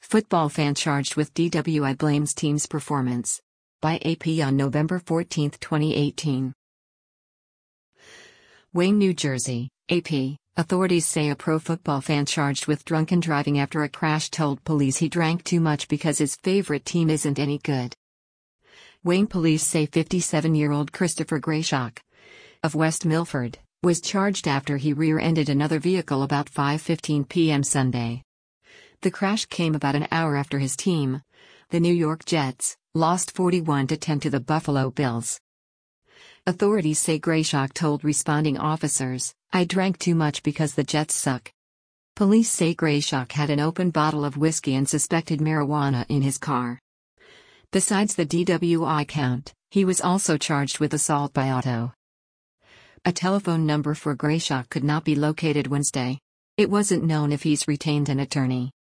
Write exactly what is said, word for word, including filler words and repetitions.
Football fan charged with D W I blames team's performance. By A P on November fourteenth, twenty eighteen. Wayne, New Jersey, A P. Authorities say a pro football fan charged with drunken driving after a crash told police he drank too much because his favorite team isn't any good. Wayne police say fifty-seven-year-old Christopher Grayshock of West Milford was charged after he rear-ended another vehicle about five fifteen p m Sunday. The crash came about an hour after his team, the New York Jets, lost forty-one to ten to the Buffalo Bills. Authorities say Grayshock told responding officers, "I drank too much because the Jets suck." Police say Grayshock had an open bottle of whiskey and suspected marijuana in his car. Besides the D W I count, he was also charged with assault by auto. A telephone number for Grayshock could not be located Wednesday. It wasn't known if he's retained an attorney.